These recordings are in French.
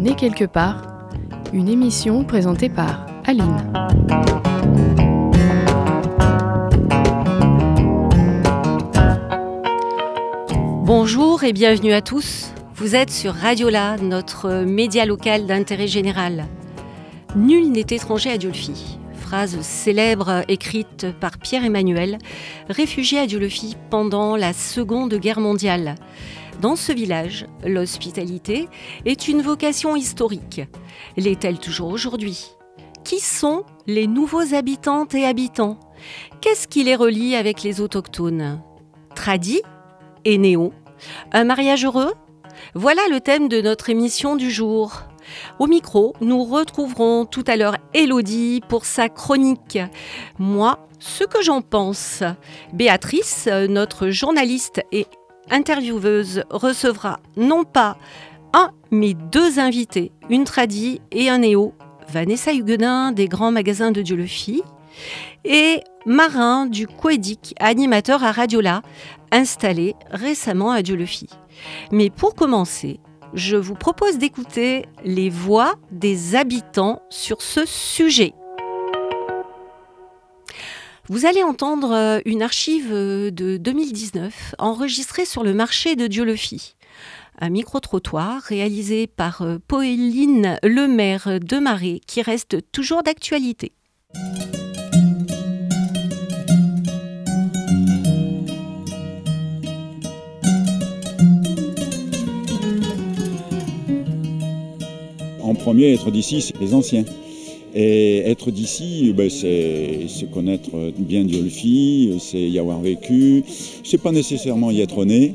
Né quelque part, une émission présentée par Aline. Bonjour et bienvenue à tous. Vous êtes sur Radiola, notre média local d'intérêt général. Nul n'est étranger à Dieulefit. Phrase célèbre écrite par Pierre-Emmanuel, réfugié à Dieulefit pendant la Seconde Guerre mondiale. Dans ce village, l'hospitalité est une vocation historique. L'est-elle toujours aujourd'hui ? Qui sont les nouveaux habitantes et habitants ? Qu'est-ce qui les relie avec les autochtones ? Tradis et néo ? Un mariage heureux ? Voilà le thème de notre émission du jour. Au micro, nous retrouverons tout à l'heure Élodie pour sa chronique. Moi, ce que j'en pense. Béatrice, notre journaliste et intervieweuse, recevra non pas un, mais deux invités, une tradie et un néo. Vanessa Huguenin des grands magasins de Dieulefit et Marin du Coédic, animateur à Radiola, installé récemment à Dieulefit. Mais pour commencer, je vous propose d'écouter les voix des habitants sur ce sujet. Vous allez entendre une archive de 2019 enregistrée sur le marché de Dieulefit. Un micro-trottoir réalisé par Pauline Lemaire de Marais qui reste toujours d'actualité. En premier, être d'ici, c'est les anciens. Et être d'ici, c'est connaître bien Dieulefit, c'est y avoir vécu. C'est pas nécessairement y être né.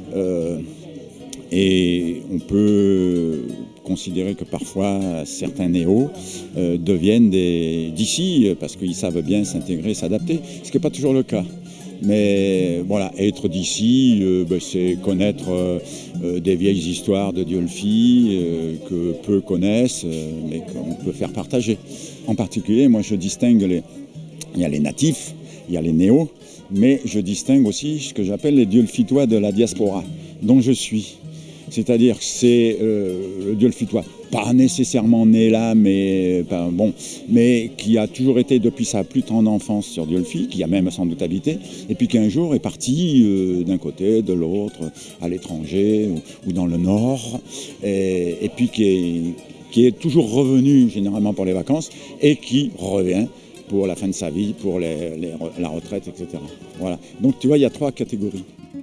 Et on peut considérer que parfois certains néos deviennent d'ici parce qu'ils savent bien s'intégrer, s'adapter, ce qui n'est pas toujours le cas. Mais voilà, être d'ici, c'est connaître des vieilles histoires de Dieulefit que peu connaissent, mais qu'on peut faire partager. En particulier, moi je distingue il y a les natifs, il y a les néos, mais je distingue aussi ce que j'appelle les Dieulefitois de la diaspora, dont je suis. C'est-à-dire que c'est le Dieulefitois, pas nécessairement né là, mais qui a toujours été depuis sa plus tendre enfance sur Dieulefit, qui a même sans doute habité, et puis qui un jour est parti d'un côté, de l'autre, à l'étranger ou dans le nord, et puis qui est toujours revenu généralement pour les vacances, et qui revient pour la fin de sa vie, pour la retraite, etc. Voilà. Donc tu vois, il y a trois catégories.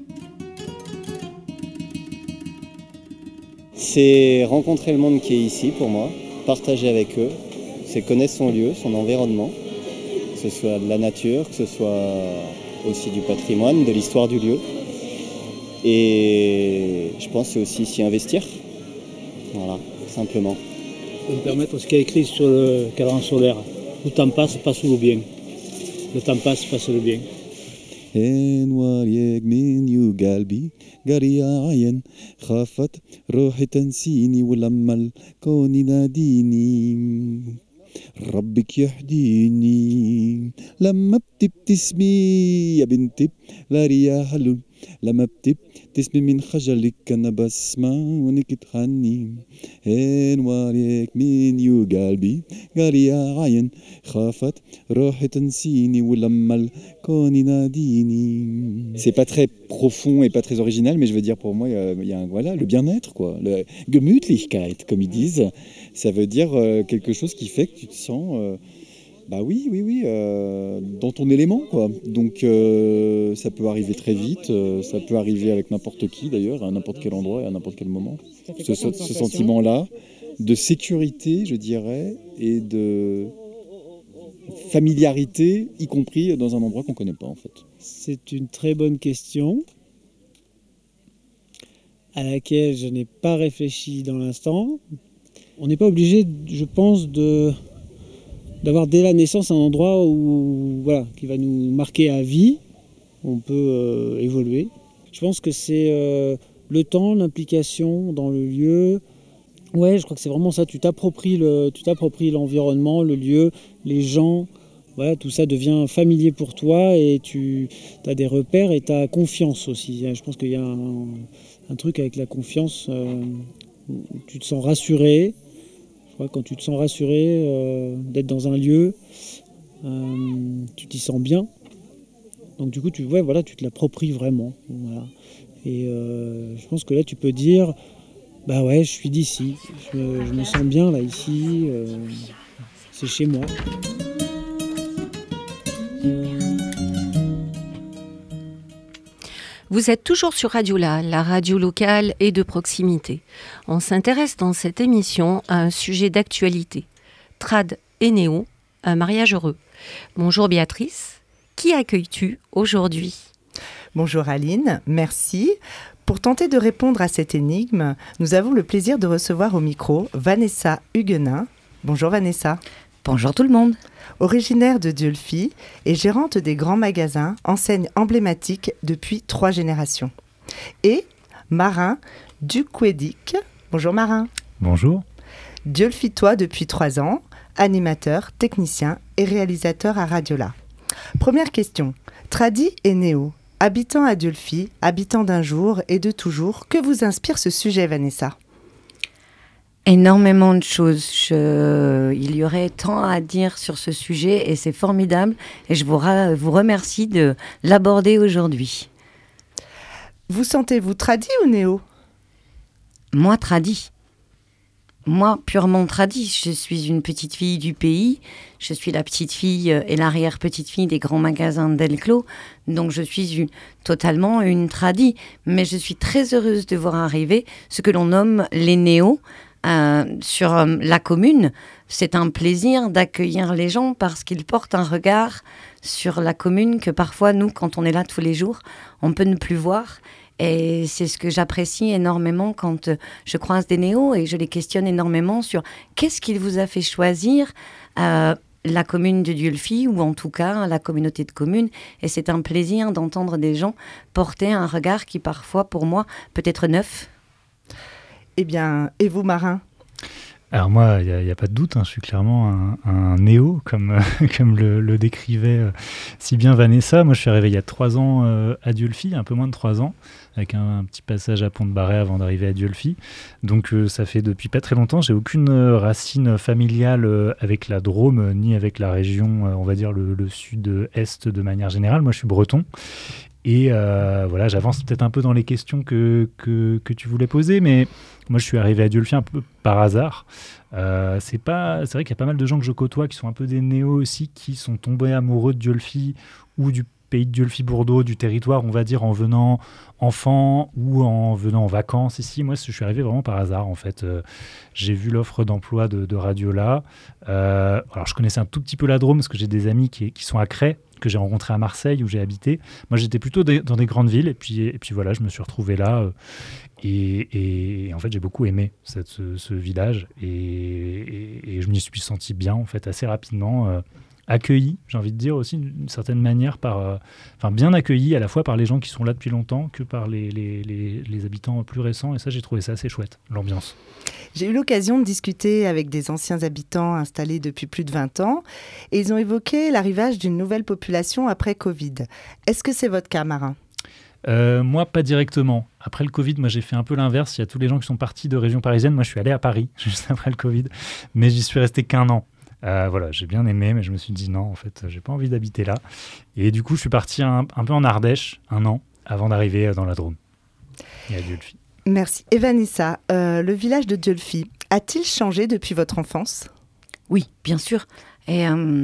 C'est rencontrer le monde qui est ici pour moi, partager avec eux, c'est connaître son lieu, son environnement, que ce soit de la nature, que ce soit aussi du patrimoine, de l'histoire du lieu. Et je pense que c'est aussi s'y investir, voilà, simplement. Je vais me permettre ce qu'il y a écrit sur le cadran solaire. Le temps passe le bien. Le temps passe le bien. قرية عين خافت روحي تنسيني ولما الكون يناديني ربك يهديني لما بتبتسمي يا بنتي لا رياح حلو لما بتبتسمي من خجلك أنا بسمع وإنك تغني نواريك من يو قلبي قرية عين خافت روحي تنسيني ولما الكون يناديني. C'est pas très profond et pas très original, mais je veux dire pour moi il y a le bien-être quoi, le Gemütlichkeit comme ils disent, ça veut dire quelque chose qui fait que tu te sens dans ton élément quoi. Donc ça peut arriver très vite, ça peut arriver avec n'importe qui d'ailleurs, à n'importe quel endroit et à n'importe quel moment. Ce sentiment-là de sécurité, je dirais, et de familiarité, y compris dans un endroit qu'on ne connaît pas en fait. C'est une très bonne question à laquelle je n'ai pas réfléchi dans l'instant. On n'est pas obligé, je pense, d'avoir dès la naissance un endroit qui va nous marquer à vie. On peut évoluer. Je pense que c'est le temps, l'implication dans le lieu. Ouais, je crois que c'est vraiment ça. Tu t'appropries l'environnement, le lieu, les gens. Voilà, tout ça devient familier pour toi et tu as des repères et tu as confiance aussi. Je pense qu'il y a un truc avec la confiance tu te sens rassuré. Je crois que quand tu te sens rassuré d'être dans un lieu, tu t'y sens bien. Donc du coup, tu te l'appropries vraiment. Voilà. Et je pense que là, tu peux dire, bah ouais, je suis d'ici. Je me sens bien là, ici. C'est chez moi. Vous êtes toujours sur Radiola, la radio locale et de proximité. On s'intéresse dans cette émission à un sujet d'actualité. Trad et néo, un mariage heureux. Bonjour Béatrice, qui accueilles-tu aujourd'hui ? Bonjour Aline, merci. Pour tenter de répondre à cette énigme, nous avons le plaisir de recevoir au micro Vanessa Huguenin. Bonjour Vanessa. Bonjour tout le monde. Originaire de Dieulefit et gérante des grands magasins, enseigne emblématique depuis 3 générations. Et Marin Duquedic. Bonjour Marin. Bonjour. Dieulefitois depuis 3 ans, animateur, technicien et réalisateur à Radiola. Première question. Tradi et néo, habitant à Dieulefit, habitant d'un jour et de toujours, que vous inspire ce sujet Vanessa ? Énormément de choses. Il y aurait tant à dire sur ce sujet et c'est formidable. Et je vous remercie de l'aborder aujourd'hui. Vous sentez-vous tradi ou néo ? Moi, tradi. Moi, purement tradi. Je suis une petite fille du pays. Je suis la petite fille et l'arrière-petite-fille des grands magasins Delclos. Donc, je suis totalement une tradi. Mais je suis très heureuse de voir arriver ce que l'on nomme les néos. Sur la commune, c'est un plaisir d'accueillir les gens parce qu'ils portent un regard sur la commune que parfois, nous, quand on est là tous les jours, on peut ne plus voir. Et c'est ce que j'apprécie énormément quand je croise des néos et je les questionne énormément sur qu'est-ce qu'il vous a fait choisir la commune de Dieulefit ou en tout cas la communauté de communes. Et c'est un plaisir d'entendre des gens porter un regard qui parfois, pour moi, peut être neuf. Eh bien, et vous, Marin ? Alors moi, il n'y a pas de doute, je suis clairement un néo, comme le décrivait si bien Vanessa. Moi, je suis arrivé il y a 3 ans à Dieulefit, un peu moins de 3 ans, avec un petit passage à Pont-de-Barret avant d'arriver à Dieulefit. Donc ça fait depuis pas très longtemps. J'ai aucune racine familiale avec la Drôme, ni avec la région, on va dire le sud-est de manière générale. Moi, je suis breton. Et voilà, j'avance peut-être un peu dans les questions que tu voulais poser, mais moi je suis arrivé à Dieulefit un peu par hasard. C'est vrai qu'il y a pas mal de gens que je côtoie qui sont un peu des néos aussi, qui sont tombés amoureux de Dieulefit ou du pays de Dieulefit-Bourdeaux, du territoire, on va dire, en venant enfant ou en venant en vacances ici. Moi, je suis arrivé vraiment par hasard, en fait. J'ai vu l'offre d'emploi de Radiola. Alors, je connaissais un tout petit peu la Drôme parce que j'ai des amis qui sont à Crest, que j'ai rencontré à Marseille où j'ai habité. Moi, j'étais plutôt dans des grandes villes et puis voilà, je me suis retrouvé là et en fait, j'ai beaucoup aimé ce village et je m'y suis senti bien en fait assez rapidement, accueilli, j'ai envie de dire aussi d'une certaine manière bien accueilli à la fois par les gens qui sont là depuis longtemps que par les habitants plus récents et ça, j'ai trouvé ça assez chouette, l'ambiance. J'ai eu l'occasion de discuter avec des anciens habitants installés depuis plus de 20 ans et ils ont évoqué l'arrivage d'une nouvelle population après Covid. Est-ce que c'est votre cas, Marin ? Moi, pas directement. Après le Covid, moi, j'ai fait un peu l'inverse. Il y a tous les gens qui sont partis de région parisienne. Moi, je suis allé à Paris juste après le Covid, mais j'y suis resté qu'1 an. Voilà, j'ai bien aimé, mais je me suis dit non, en fait, j'ai pas envie d'habiter là. Et du coup, je suis parti un peu en Ardèche 1 an avant d'arriver dans la Drôme et à Dieulefit. Merci. Et Vanessa, le village de Dieulefit a-t-il changé depuis votre enfance ? Oui, bien sûr. Et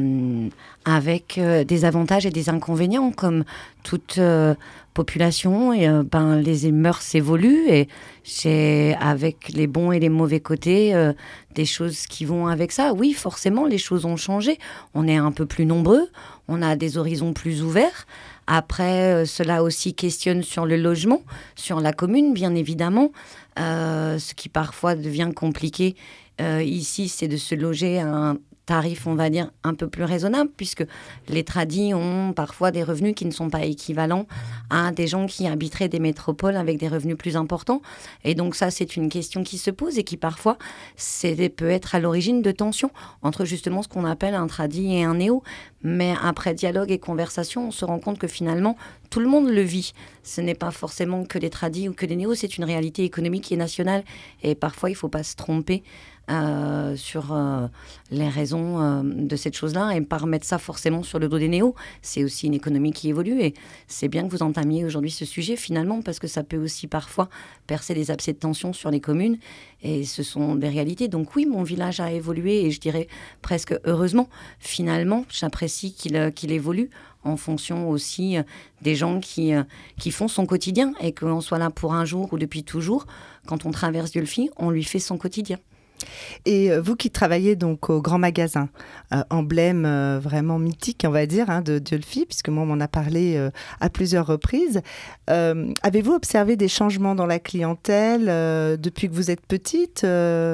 avec des avantages et des inconvénients, comme toute population, les mœurs évoluent et c'est avec les bons et les mauvais côtés des choses qui vont avec ça. Oui, forcément, les choses ont changé. On est un peu plus nombreux, on a des horizons plus ouverts. Après, cela aussi questionne sur le logement, sur la commune, bien évidemment. Ce qui parfois devient compliqué ici, c'est de se loger à un tarif, on va dire, un peu plus raisonnable, puisque les tradis ont parfois des revenus qui ne sont pas équivalents à des gens qui habiteraient des métropoles avec des revenus plus importants. Et donc ça, c'est une question qui se pose et qui parfois peut être à l'origine de tensions entre justement ce qu'on appelle un tradi et un néo. Mais après dialogue et conversation, on se rend compte que finalement, tout le monde le vit. Ce n'est pas forcément que les tradis ou que les néos, c'est une réalité économique qui est nationale. Et parfois, il ne faut pas se tromper sur les raisons de cette chose-là et pas remettre ça forcément sur le dos des néos. C'est aussi une économie qui évolue et c'est bien que vous entamiez aujourd'hui ce sujet finalement parce que ça peut aussi parfois percer des abcès de tension sur les communes et ce sont des réalités. Donc oui, mon village a évolué et je dirais presque heureusement. Finalement, j'apprécie qu'il évolue en fonction aussi des gens qui font son quotidien et qu'on soit là pour un jour ou depuis toujours. Quand on traverse Dieulefit, on lui fait son quotidien. Et vous qui travaillez donc au Grand Magasin, emblème vraiment mythique, on va dire, de Dieulefit, puisque moi, on m'en a parlé à plusieurs reprises. Avez-vous observé des changements dans la clientèle depuis que vous êtes petite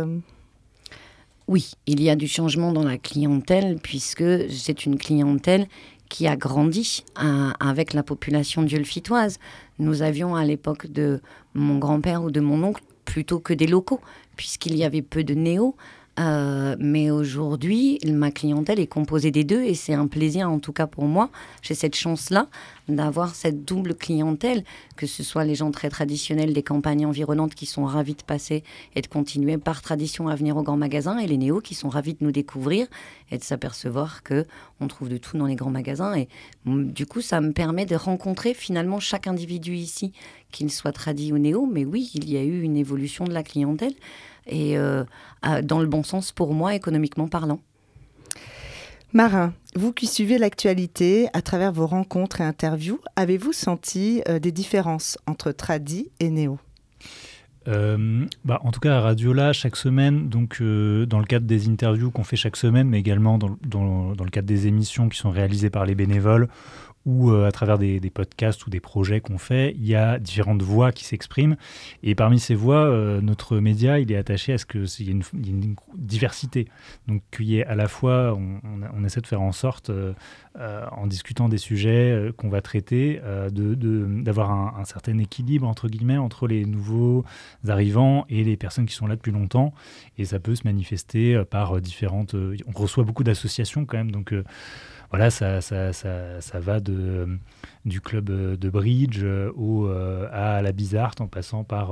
Oui, il y a du changement dans la clientèle, puisque c'est une clientèle qui a grandi avec la population dieulefitoise. Nous avions à l'époque de mon grand-père ou de mon oncle plutôt que des locaux, puisqu'il y avait peu de néos. Mais aujourd'hui, ma clientèle est composée des deux et c'est un plaisir, en tout cas pour moi. J'ai cette chance-là d'avoir cette double clientèle, que ce soit les gens très traditionnels des campagnes environnantes qui sont ravis de passer et de continuer par tradition à venir au Grand Magasin, et les néos qui sont ravis de nous découvrir et de s'apercevoir qu'on trouve de tout dans les grands magasins. Et du coup, ça me permet de rencontrer finalement chaque individu ici, qu'il soit tradi ou néo. Mais oui, il y a eu une évolution de la clientèle. Et dans le bon sens pour moi, économiquement parlant. Marin, vous qui suivez l'actualité à travers vos rencontres et interviews, avez-vous senti des différences entre tradi et néo ? En tout cas à Radiola, chaque semaine, donc dans le cadre des interviews qu'on fait chaque semaine, mais également dans le cadre des émissions qui sont réalisées par les bénévoles, ou à travers des podcasts ou des projets qu'on fait, il y a différentes voix qui s'expriment. Et parmi ces voix, notre média, il est attaché à ce qu'il y ait une diversité. Donc qu'il y ait à la fois, on essaie de faire en sorte, en discutant des sujets qu'on va traiter, d'avoir un certain équilibre, entre guillemets, entre les nouveaux arrivants et les personnes qui sont là depuis longtemps. Et ça peut se manifester par différentes... on reçoit beaucoup d'associations quand même, donc... Voilà, ça va du club de bridge à la Bizarre, en passant par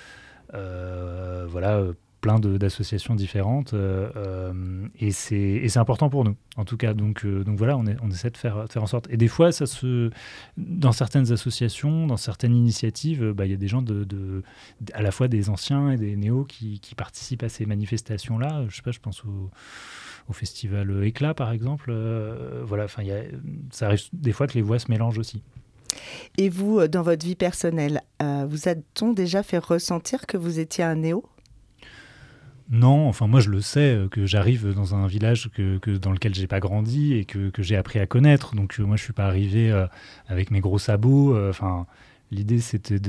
plein d'associations différentes. Et c'est important pour nous, en tout cas. Donc voilà, on essaie de faire en sorte. Et des fois, dans certaines associations, dans certaines initiatives, il y a des gens à la fois des anciens et des néos qui participent à ces manifestations-là. Je sais pas, je pense au festival Éclat, par exemple. Ça arrive des fois que les voix se mélangent aussi. Et vous, dans votre vie personnelle, vous a-t-on déjà fait ressentir que vous étiez un néo ? Non, enfin moi je le sais, que j'arrive dans un village dans lequel j'ai pas grandi et que j'ai appris à connaître. Donc moi je suis pas arrivé avec mes gros sabots. L'idée c'était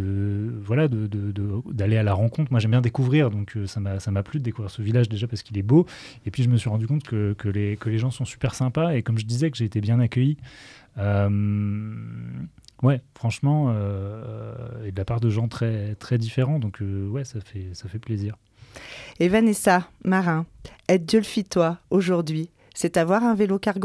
d'aller à la rencontre. Moi j'aime bien découvrir, donc ça m'a plu de découvrir ce village déjà parce qu'il est beau. Et puis je me suis rendu compte que les gens sont super sympas et comme je disais que j'ai été bien accueilli. Ouais, franchement, et de la part de gens très très différents. Donc ça fait plaisir. Et Vanessa, Marin, être dieulefitois aujourd'hui, c'est avoir un vélo cargo ?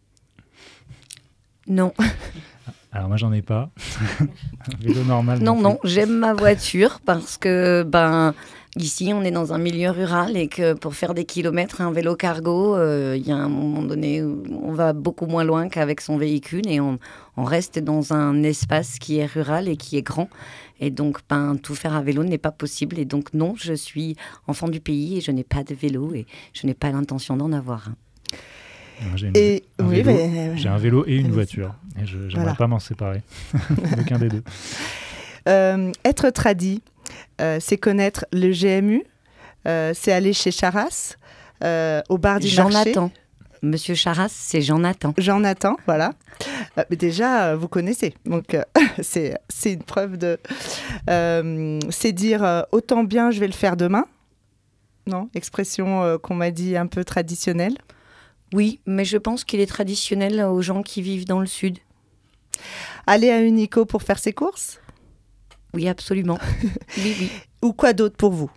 Non. Alors moi j'en ai pas. Un vélo normal. Non, j'aime ma voiture parce que ici on est dans un milieu rural et que pour faire des kilomètres un vélo cargo, il y a un moment donné où on va beaucoup moins loin qu'avec son véhicule et on reste dans un espace qui est rural et qui est grand. Et donc, tout faire à vélo n'est pas possible. Et donc, non, je suis enfant du pays et je n'ai pas de vélo et je n'ai pas l'intention d'en avoir un. Moi, j'ai un vélo et une voiture. Et je n'aimerais pas m'en séparer d'aucun des deux. Être tradi, c'est connaître le GMU, c'est aller chez Charras, au bar du marché. Jean-Nathan. Monsieur Charras, c'est Jean-Nathan. Jean-Nathan, voilà. Mais déjà, vous connaissez. Donc, c'est une preuve de... c'est dire autant bien, je vais le faire demain. Non, expression qu'on m'a dit un peu traditionnelle. Oui, mais je pense qu'il est traditionnel aux gens qui vivent dans le sud. Aller à Unico pour faire ses courses ? Oui, absolument. Oui. Ou quoi d'autre pour vous ?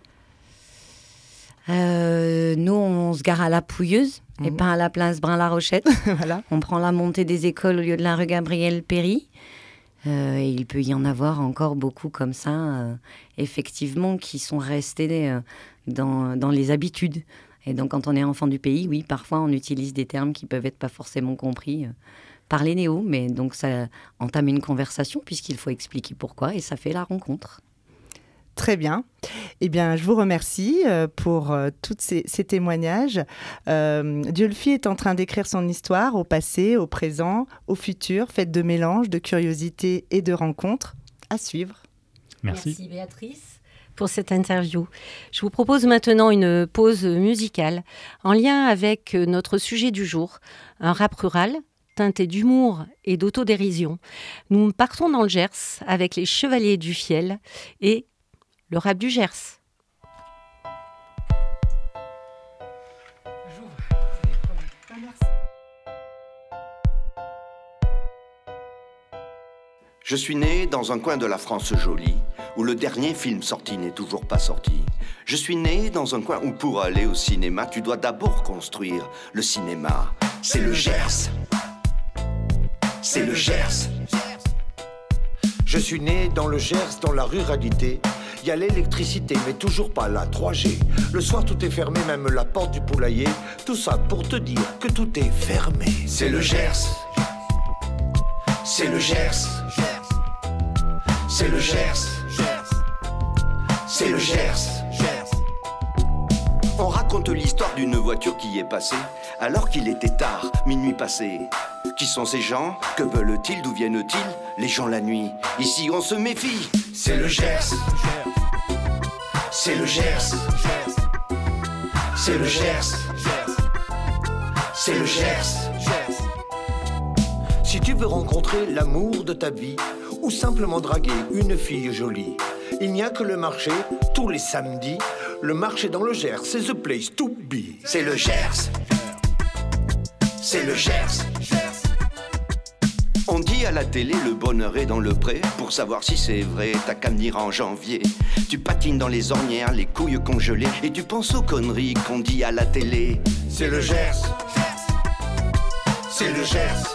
Nous, on se gare à la Pouilleuse et pas à la place Brun-la-Rochette. Voilà. On prend la montée des écoles au lieu de la rue Gabriel-Péri. Et il peut y en avoir encore beaucoup comme ça, effectivement, qui sont restés dans les habitudes. Et donc, quand on est enfant du pays, oui, parfois on utilise des termes qui peuvent être pas forcément compris par les néos, mais donc ça entame une conversation puisqu'il faut expliquer pourquoi et ça fait la rencontre. Très bien. Eh bien, je vous remercie pour tous ces témoignages. Diolfi est en train d'écrire son histoire au passé, au présent, au futur, faite de mélange, de curiosité et de rencontres. À suivre. Merci Béatrice pour cette interview. Je vous propose maintenant une pause musicale en lien avec notre sujet du jour, un rap rural teinté d'humour et d'autodérision. Nous partons dans le Gers avec les Chevaliers du Fiel et le rap du Gers. Je suis né dans un coin de la France jolie, où le dernier film sorti n'est toujours pas sorti. Je suis né dans un coin où pour aller au cinéma, tu dois d'abord construire le cinéma. C'est le Gers. C'est le Gers. Je suis né dans le Gers, dans la ruralité. Il y a l'électricité, mais toujours pas la 3G. Le soir, tout est fermé, même la porte du poulailler. Tout ça pour te dire que tout est fermé. C'est le Gers. C'est le Gers. C'est le Gers. C'est le Gers. On raconte l'histoire d'une voiture qui est passée alors qu'il était tard, minuit passé. Qui sont ces gens? Que veulent-ils? D'où viennent-ils? Les gens la nuit. Ici on se méfie. C'est le Gers. C'est le Gers. C'est le Gers. C'est le Gers. Si tu veux rencontrer l'amour de ta vie ou simplement draguer une fille jolie, il n'y a que le marché tous les samedis. Le marché dans le Gers, c'est the place to be. C'est le Gers. C'est le Gers. On dit à la télé le bonheur est dans le pré. Pour savoir si c'est vrai, t'as qu'à venir en janvier. Tu patines dans les ornières, les couilles congelées, et tu penses aux conneries qu'on dit à la télé. C'est le Gers. C'est le Gers.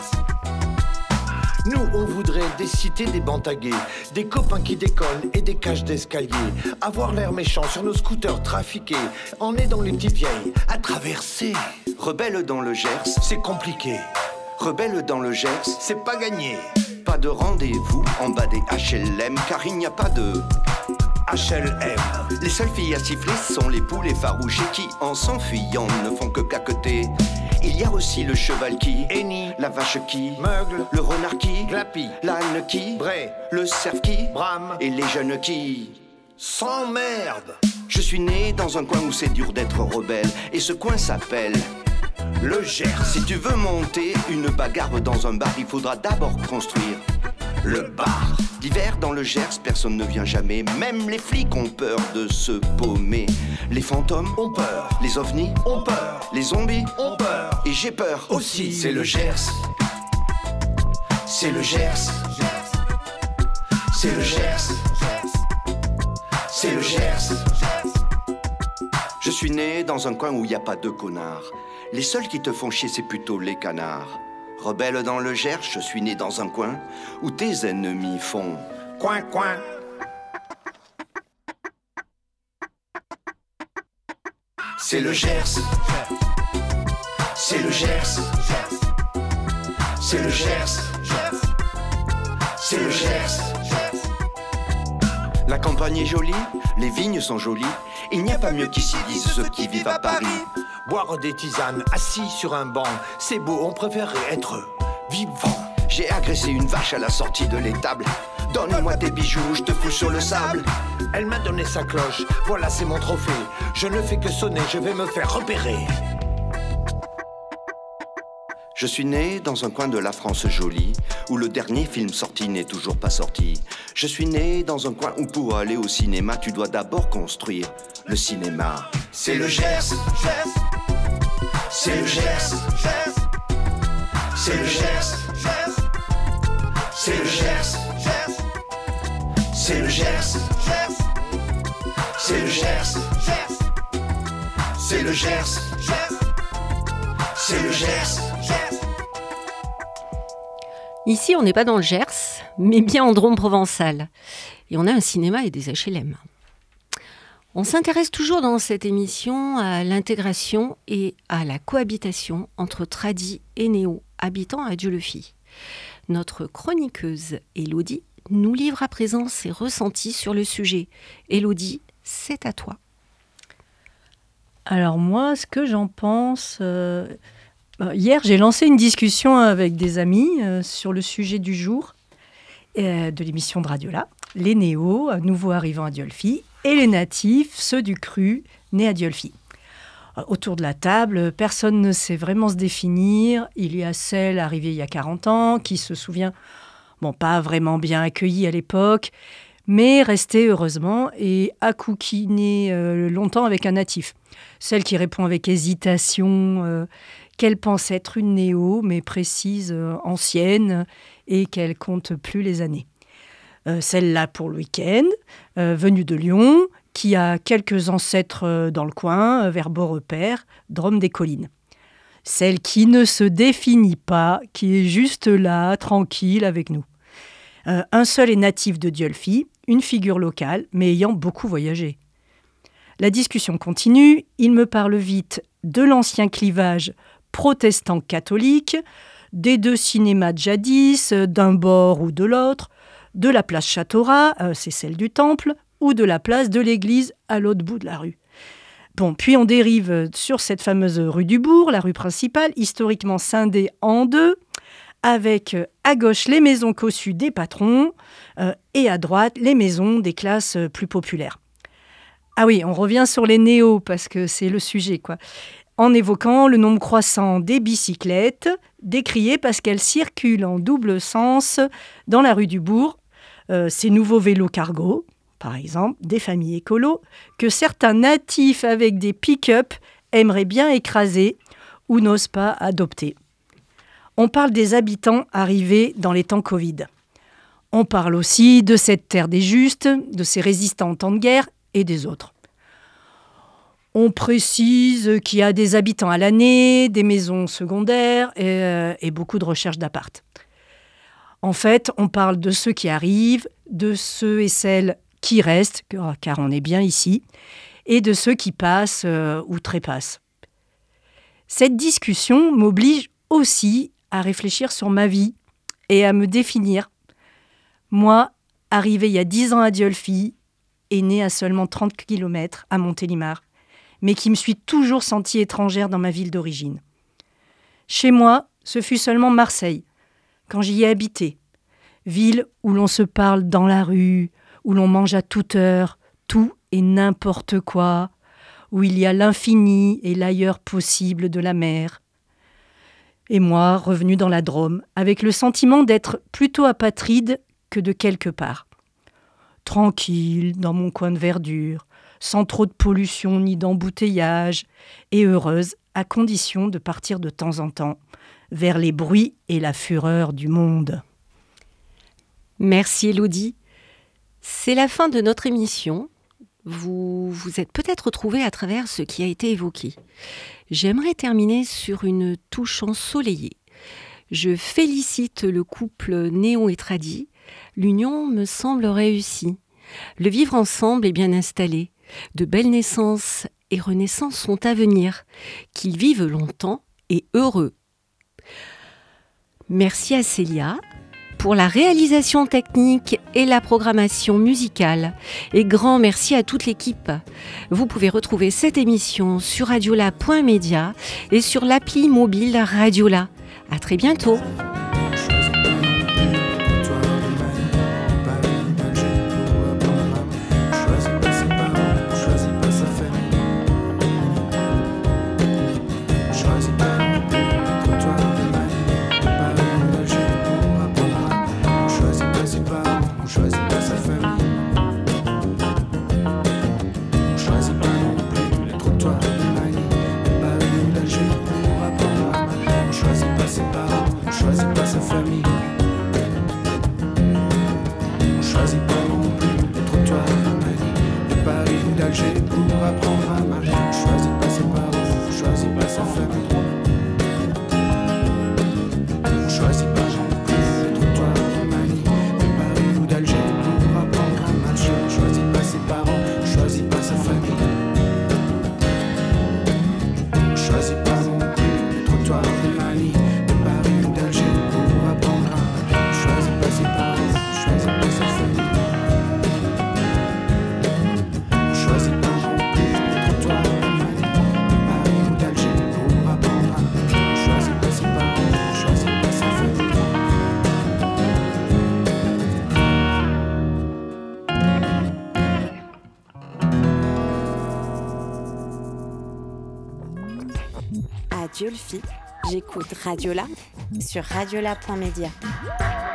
Nous, on voudrait des cités, des bancs tagués, des copains qui déconnent et des cages d'escalier. Avoir l'air méchant sur nos scooters trafiqués, en aidant les petites vieilles à traverser. Rebelle dans le Gers, c'est compliqué. Rebelle dans le Gers, c'est pas gagné. Pas de rendez-vous en bas des HLM, car il n'y a pas de HLM. Les seules filles à siffler sont les poules effarouchées qui, en s'enfuyant, ne font que caqueter. Il y a aussi le cheval qui Henny, la vache qui Meugle, le renard qui Glappy, l'âne qui Bray, le cerf qui Bram et les jeunes qui s'emmerdent. Je suis né dans un coin où c'est dur d'être rebelle, et ce coin s'appelle le Gers. Si tu veux monter une bagarre dans un bar, il faudra d'abord construire le bar. L'hiver dans le Gers, personne ne vient jamais. Même les flics ont peur de se paumer. Les fantômes ont peur. Les ovnis ont peur. Les zombies ont peur. Et j'ai peur aussi. C'est le Gers. C'est le Gers. C'est le Gers. C'est le Gers. Je suis né dans un coin où il n'y a pas de connards. Les seuls qui te font chier, c'est plutôt les canards. Rebelle dans le Gers, je suis né dans un coin où tes ennemis font coin, coin. C'est le Gers. C'est le Gers. C'est le Gers. C'est le Gers. La campagne est jolie, les vignes sont jolies. Il n'y a pas mieux qu'ici, disent ceux qui vivent à Paris. Boire des tisanes assis sur un banc, c'est beau, on préférerait être vivant. J'ai agressé une vache à la sortie de l'étable. Donne-moi tes bijoux, je te fous sur le sable. Elle m'a donné sa cloche, voilà c'est mon trophée. Je ne fais que sonner, je vais me faire repérer. Je suis né dans un coin de la France jolie, où le dernier film sorti n'est toujours pas sorti. Je suis né dans un coin où pour aller au cinéma, tu dois d'abord construire le cinéma. C'est le Gers, c'est le Gers, c'est le Gers, c'est le Gers, c'est le Gers, c'est le Gers, c'est le Gers, c'est le Gers. Ici, on n'est pas dans le Gers, mais bien en Drôme provençal. Et on a un cinéma et des HLM. On s'intéresse toujours dans cette émission à l'intégration et à la cohabitation entre tradis et néo habitant à Dieulefit. Notre chroniqueuse Élodie nous livre à présent ses ressentis sur le sujet. Élodie, c'est à toi. Alors moi, ce que j'en pense... Hier, j'ai lancé une discussion avec des amis sur le sujet du jour de l'émission de Radiola. Les néos, nouveaux arrivants à Dieulefit, et les natifs, ceux du cru, nés à Dieulefit. Autour de la table, personne ne sait vraiment se définir. Il y a celle arrivée il y a 40 ans, qui se souvient, pas vraiment bien accueillie à l'époque, mais restée heureusement et a couquiné longtemps avec un natif. Celle qui répond avec hésitation qu'elle pense être une néo, mais précise, ancienne, et qu'elle compte plus les années. Celle-là pour le week-end, venue de Lyon, qui a quelques ancêtres dans le coin, vers Beaurepaire, Drôme-des-Collines. Celle qui ne se définit pas, qui est juste là, tranquille avec nous. Un seul est natif de Dieulefit, une figure locale, mais ayant beaucoup voyagé. La discussion continue, il me parle vite de l'ancien clivage protestant-catholique, des deux cinémas de jadis, d'un bord ou de l'autre, de la place Châteauras, c'est celle du Temple, ou de la place de l'église à l'autre bout de la rue. Puis on dérive sur cette fameuse rue du Bourg, la rue principale, historiquement scindée en deux, avec à gauche les maisons cossues des patrons et à droite les maisons des classes plus populaires. Ah oui, on revient sur les néos parce que c'est le sujet, quoi. En évoquant le nombre croissant des bicyclettes, décriées parce qu'elles circulent en double sens dans la rue du Bourg. Ces nouveaux vélos cargo, par exemple, des familles écolos, que certains natifs avec des pick-up aimeraient bien écraser ou n'osent pas adopter. On parle des habitants arrivés dans les temps Covid. On parle aussi de cette terre des justes, de ces résistants en temps de guerre et des autres. On précise qu'il y a des habitants à l'année, des maisons secondaires et beaucoup de recherches d'appart. En fait, on parle de ceux qui arrivent, de ceux et celles qui restent, car on est bien ici, et de ceux qui passent ou trépassent. Cette discussion m'oblige aussi à réfléchir sur ma vie et à me définir. Moi, arrivée il y a 10 ans à Dieulefit et née à seulement 30 km à Montélimar, mais qui me suis toujours sentie étrangère dans ma ville d'origine. Chez moi, ce fut seulement Marseille, quand j'y ai habité. Ville où l'on se parle dans la rue, où l'on mange à toute heure, tout et n'importe quoi, où il y a l'infini et l'ailleurs possible de la mer. Et moi, revenue dans la Drôme, avec le sentiment d'être plutôt apatride que de quelque part. Tranquille, dans mon coin de verdure, sans trop de pollution ni d'embouteillage, et heureuse, à condition de partir de temps en temps vers les bruits et la fureur du monde. Merci Élodie. C'est la fin de notre émission. Vous vous êtes peut-être retrouvés à travers ce qui a été évoqué. J'aimerais terminer sur une touche ensoleillée. Je félicite le couple néo et tradi. L'union me semble réussie. Le vivre ensemble est bien installé. De belles naissances et renaissances sont à venir. Qu'ils vivent longtemps et heureux. Merci à Célia pour la réalisation technique et la programmation musicale. Et grand merci à toute l'équipe. Vous pouvez retrouver cette émission sur radiola.media et sur l'appli mobile Radiola. À très bientôt. pour apprendre à marcher. On choisit pas ses parents, on choisit pas sa famille. On choisit pas le trottoir de Mali, de Paris ou d'Alger pour apprendre à marcher. On choisit pas ses parents, on choisit pas sa famille. On choisit pas non plus le trottoir de Mali, de Paris ou d'Alger pour apprendre à marcher. On choisit pas ses parents, on choisit pas sa famille. On choisit pas non plus le trottoir de Mali, de Paris ou d'Alger pour apprendre à marcher. On choisit pas ses parents, on choisit pas sa famille. À Diolfi, j'écoute Radiola sur radiola.media.